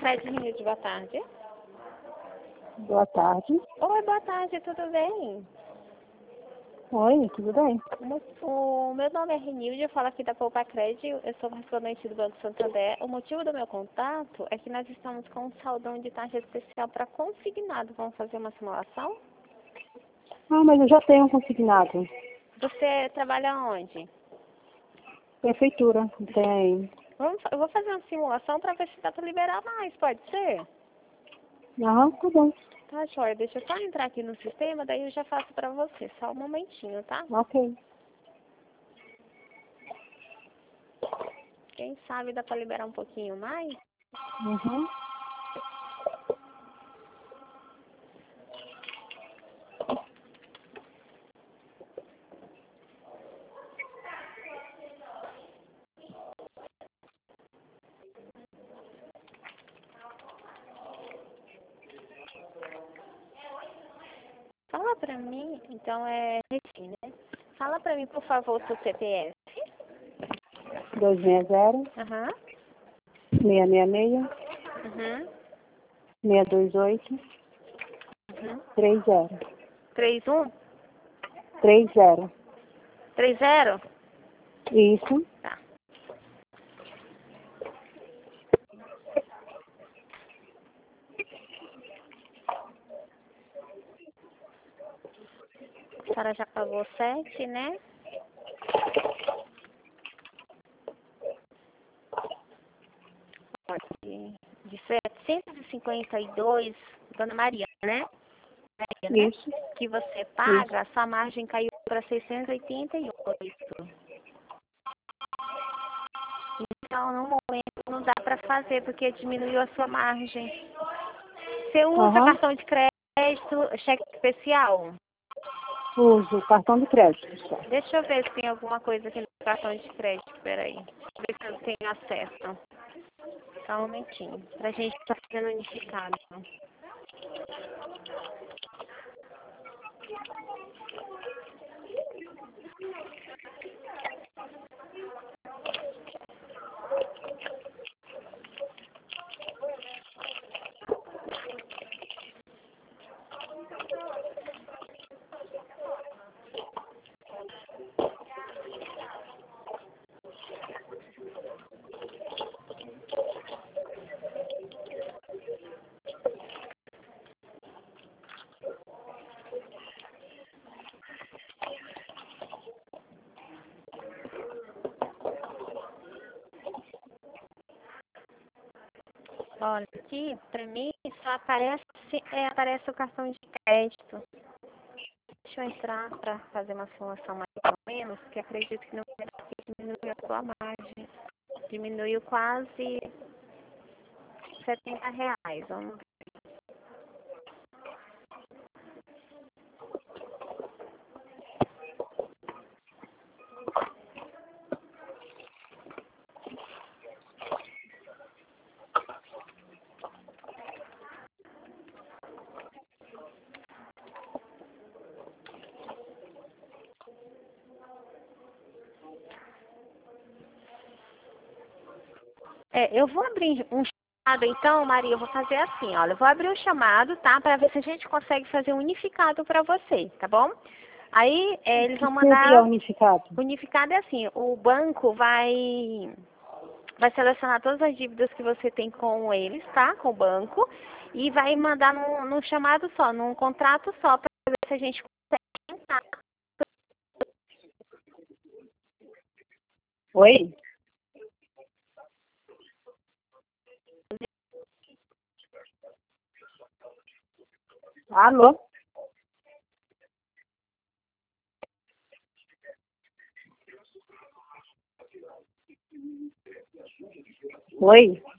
Fred Rinilde, boa tarde. Boa tarde. Oi, boa tarde, tudo bem? Oi, tudo bem? O meu nome é Renilde, eu falo aqui da Poupa Crédito, eu sou correspondente do Banco Santander. O motivo do meu contato é que nós estamos com um saldão de taxa especial para consignado. Vamos fazer uma simulação? Ah, mas eu já tenho um consignado. Você trabalha onde? Prefeitura, tem. Eu vou fazer uma simulação para ver se dá para liberar mais, pode ser? Aham, tá bom. Tá, joia. Deixa eu só entrar aqui no sistema, daí eu já faço para você. Só um momentinho, tá? Ok. Quem sabe dá para liberar um pouquinho mais? Uhum. Fala pra mim, então é Reci, né? Fala pra mim, por favor, o seu CPF. 260 Aham. 666 Uhum. 628 Uhum. 30 31? 30. 30? Isso. Tá. A senhora já pagou 7, né? De 752, Dona Maria, né? Maria, né? Isso. Que você Isso. paga, a sua margem caiu para 688. Então, no momento, não dá para fazer, porque diminuiu a sua margem. Você usa Aham. cartão de crédito, cheque especial? Uso o cartão de crédito só. Deixa eu ver se tem alguma coisa aqui no cartão de crédito. Peraí. Deixa eu ver se eu tenho acesso. Só um momentinho. Pra gente estar fazendo unificado. Olha, aqui, pra mim, só aparece o cartão de crédito. Deixa eu entrar pra fazer uma simulação mais ou menos, que acredito que no momento aqui diminuiu a sua margem. Diminuiu quase R$ 70. Vamos ver. Eu vou abrir um chamado, então, Maria, eu vou fazer assim, olha, eu vou abrir um chamado, tá, para ver se a gente consegue fazer um unificado para você, tá bom? Aí, eles vão O que é mandar, unificado? unificado é assim, o banco vai selecionar todas as dívidas que você tem com eles, tá, com o banco, e vai mandar num chamado só, num contrato só, para ver se a gente consegue entrar. Oi? Alô? Oi?